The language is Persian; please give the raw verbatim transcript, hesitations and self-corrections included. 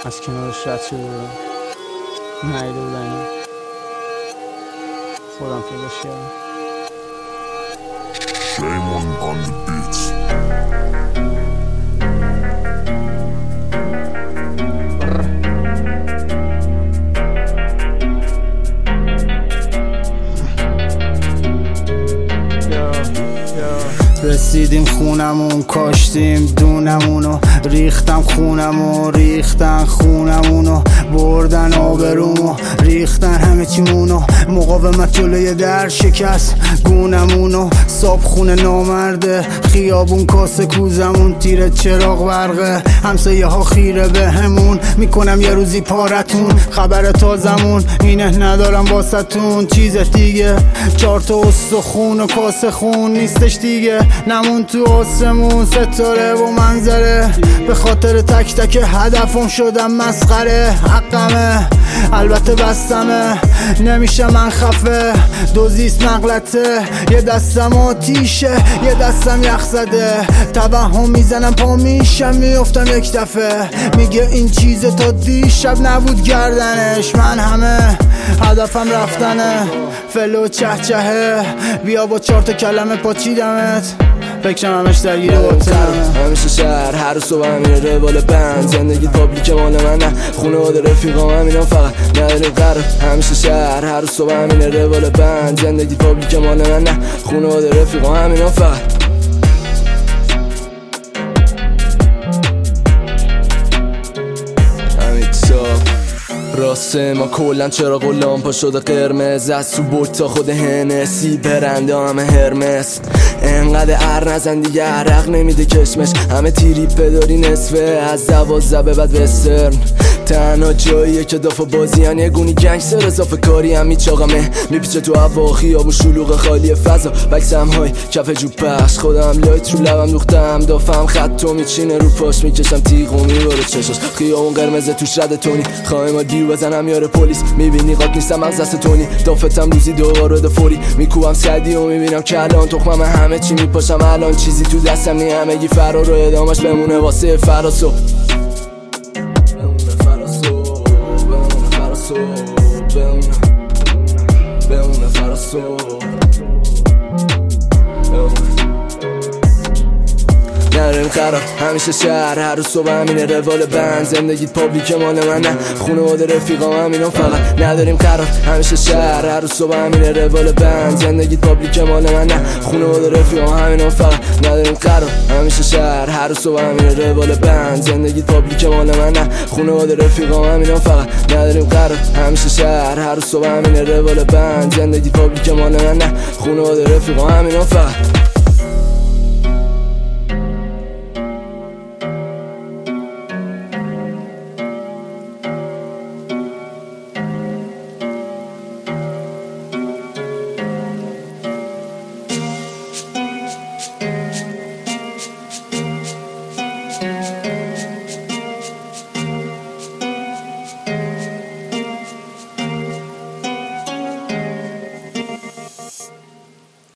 از کنارش رد شده بودم، نایده بودن، خودم پیداش کردم. Raymond on the beats. رسیدیم خونمون، کاشتیم دونمونو، ریختم خونمو، ریختن خونمونو، بردن آبرومو، ریختن همه چیمونو، مقاومت جلوی در شکست گونمونو، صاب خونه نامرده، خیابون کاسه کوزمون، تیر چراغ برقه، همسایه ها خیره به همون، میکنم یه روزی پارتون، خبر تازمون اینه ندارم باستون، چیز دیگه چار تا استخون و کاسه خون نیستش دیگه، نمون تو آسمون ستاره و منظره، به خاطر تک تک هدفم شدم مسخره، حقمه البته بستمه، نمیشه من خفه، دوزیست مغلطه، یه دستم آتیشه یه دستم یخ زده، توهم میزنم پا میشم میفتم یک دفعه، میگه این چیز تا دیشب نبود گردنش، من همه هدفم رفتنه، فلو چه چهه، بیا با چهار تا کلمه پاچیدمت، فکرم همش درگیر واتنه، همیشه شهر هر روز صبح همینه روال بند، زندگی پابلیک مال من نه، خونواده رفیقام همینم فقط نداریم قرار، همیشه شهر هر روز صبح همینه روال بند، زندگی پابلیک مال من نه، خونواده رفیقام همینم فقط. راسته ما کلن چراغ و لامپا شده قرمز، از تو بوت تا خود هنسی برنده همه هرمس، انقدر ار نزن دیگه عرق نمیده کشمش، همه تیریپ بداری نصفه از دوازده به بعد وسترن، تنها جاییه که دافا بازیان یه گونی گنگستر، اضافه کاری هم میچاقمه، میپیچه تو هوا خیابون شلوغ خالی فضا، بکسم های کف جو پخش، خودم لایت رو لبم دوختم، دافم خط و میچینه رو پاش، میکشم تیغ و میباره چشاش، خیابون قرمزه توش رد تونی، خواهی ما دیو بزنم یاره پلیس، میبینی قاک نیستم از دست تونی، دافتم روزی دوباره ده فوری، میکوبم صدی و میبینم که الان تخمم همه چی میپاشم، الان چیزی تو دستم نی، همگی فرار و ادامش بمونه واسه فراسو، بمونه فراسو، نداریم قرار همیشه شهر هر روز صبح همینه روال بند، زندگیت پابلیک مال من نه، خونواده رفیقام همینم فقط نداریم قرار، همیشه شهر هر روز صبح همینه روال بند، زندگیت پابلیک مال من نه، خونواده رفیقام همینم فقط نداریم قرار، همیشه شهر هر روز صبح همینه روال بند، زندگیت پابلیک مال من نه، خونواده رفیقام همینم فقط نداریم قرار، همیشه شهر هر روز صبح همینه روال بند، زندگیت پابلیک مال من نه، خونواده رفیقام همینم فقط.